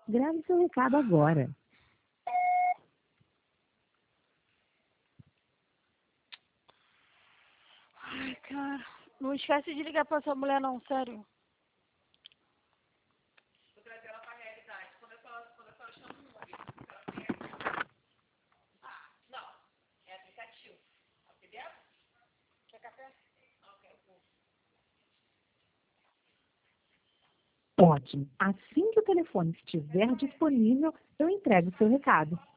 Grave seu recado agora. Ai, cara, não esquece de ligar pra sua mulher não, sério. Vou trazer ela pra realidade. Quando eu chamo o número, não, é aplicativo. Entendeu? Quer café? Ok, Ótimo. Assim que o telefone estiver disponível, eu entrego o seu recado.